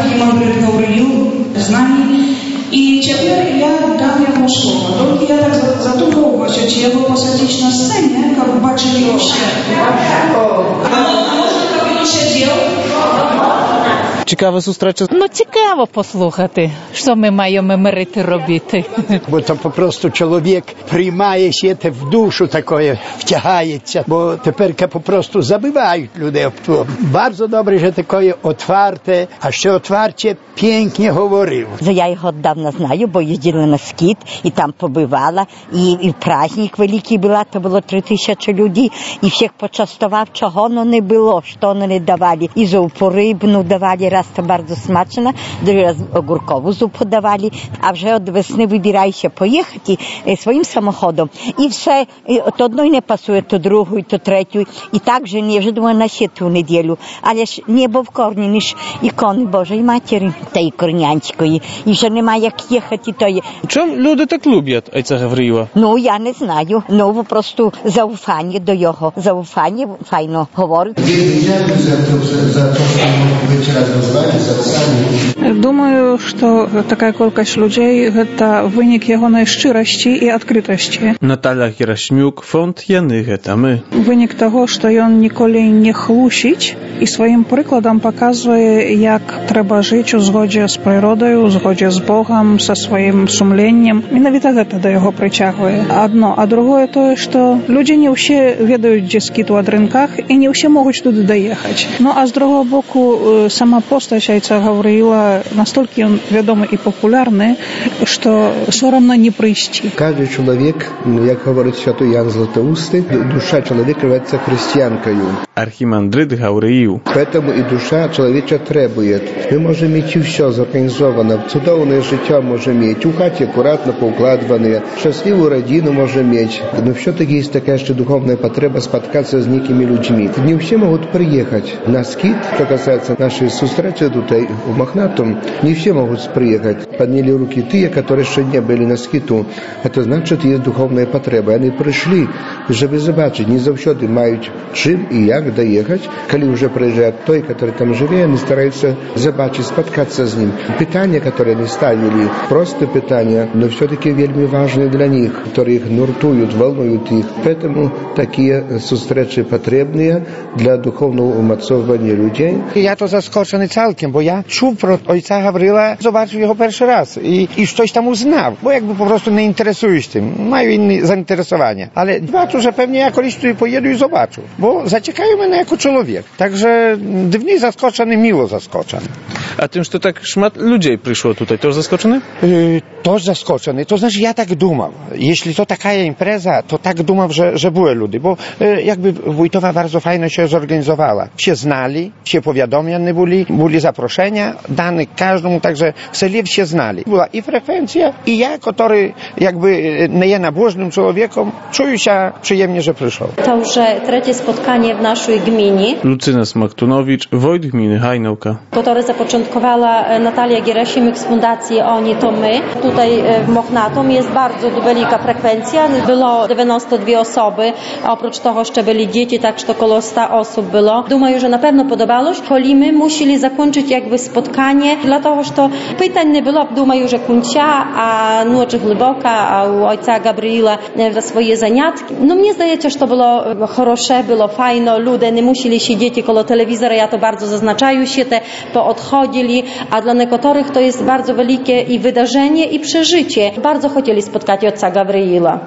архимандрит Гавриил с нами. И теперь я дам ему слово. Только я так задумываюсь, чи его посадить на сцене, как бачили все. А можно как он сидел? Цікава зустріча. Цікаво послухати, що ми маємо мирити робити. Бо то просто чоловік приймає сіте в душу такое, втягається. Бо тепер просто забивають людей. Bardzo добре, що таке отварте, а ще отварте pięknie говорив. Я його давно знаю, бо їздила на скіт і там побивала. І праздник великий була, то було 3000 людей. І всіх почастував, чого не було, що не давали. І зупу рибну давали, раз to bardzo smaczne, drugi raz ogórkową zupę dawali, a вже od wesny wybierajcie pojechać swoim samochodem i все, to одно nie pasuje, to drugie, to trzecie i także nie, że думаю na świętą niedzielę, ależ niebo w korni niż ikony Bożej Matері, tej kornianської, i że nie ma jak jechać i to je. Чому люди так люблять Ojca Gawryila? No, ja nie знаю, no po prostu zaufanie do jego, zaufanie fajno говорить. Думаю, что такая колькость людей – это выник его щирости и открытости. Наталя Герашмюк, фонд «Яны – это мы». Выник того, что он ніколи не хлусить и своим прикладом показывает, як треба жить у згоді з природою, у згоді з Богом, со своим сумлением. Менавіта гэта до его притягивает. Одно. А другое то, что люди не все ведают, где скит у рынках, и не все могут туда доехать. Ну, а с другого боку, сама постать Ojca Gawryila настолько он ведомый и популярный, что соромно не прийти. Каждый человек, как говорит святой Ян Златоустый, душа человека является христианкою. Архимандрит Гавриил. Поэтому и душа человеча требует. Мы можем иметь все зорганизовано, цудовное життя можем иметь, у хаті аккуратно поукладыванное, счастливую родину можем иметь. Но все-таки есть такая же духовная потреба споткаться с некими людьми. Не все могут приехать на скит, что касается нашей встречи тут в Мохнатом, не все могут приехать. Подняли руки те, которые еще не были на скиту. Это значит, есть духовная потреба. Они пришли, чтобы забачить, не завсёды мають чим і як доехать. Коли уже приезжает той, который там живет, они стараются забачить, споткаться с ним. Питание, которое они ставили, просто питание, но все-таки вельми важное для них, которые их нуртуют, волнуют их. Поэтому такие встречи потребные для духовного умацовывания людей. Я то zaskoczony całkiem, bo ja чув про Ojca Gawryila, zobaczył jego pierwszy raz i coś tam uznał, bo jakby po prostu nie interesuję się tym, mają inne zainteresowania, ale zobaczył, że pewnie ja kiedyś tu pojeду i zobaczył, bo zaciekawił mnie jako człowiek, także dywnie zaskoczony, miło zaskoczony. A tym, że tak szmat ludzi przyszło tutaj, to zaskoczony? To zaskoczony, to znaczy ja tak dumał, jeśli to taka impreza, to tak dumał, że były ludy, bo jakby Wójtowa bardzo fajnie się zorganizowała, się znali, się powiadomieni byli zaproszenia, dane każdemu, także wseliw się znali. Była i frekwencja, i ja, który jakby nie jest nabożnym człowiekiem, czuję się przyjemnie, że przyszedł. To już trzecie spotkanie w naszej gminie. Lucyna Smaktunowicz, wójt gminy Hajnówka. Które zapoczątkowała Natalia Gierasimiuk z Fundacji Oni to my. Tutaj w Mochnatom jest bardzo wielka frekwencja. Było 92 osoby, a oprócz tego jeszcze byli dzieci, tak że około 100 osób było. Думаю, że na pewno podobało się. Koli my musieli zakończyć jakby spotkanie, dlatego że to pytań nie było, думаю, że końca, a nocy głęboka, a u Ojca Gawryila za swoje zaniatki. No mnie zdaje się, że to było хороше, było fajno, ludzie nie musieli siedzieć koło telewizora, ja to bardzo zaznaczają się, te poodchodzili, a dla niektórych to jest bardzo wielkie i wydarzenie, i przeżycie. Bardzo chcieli spotkać Ojca Gawryila.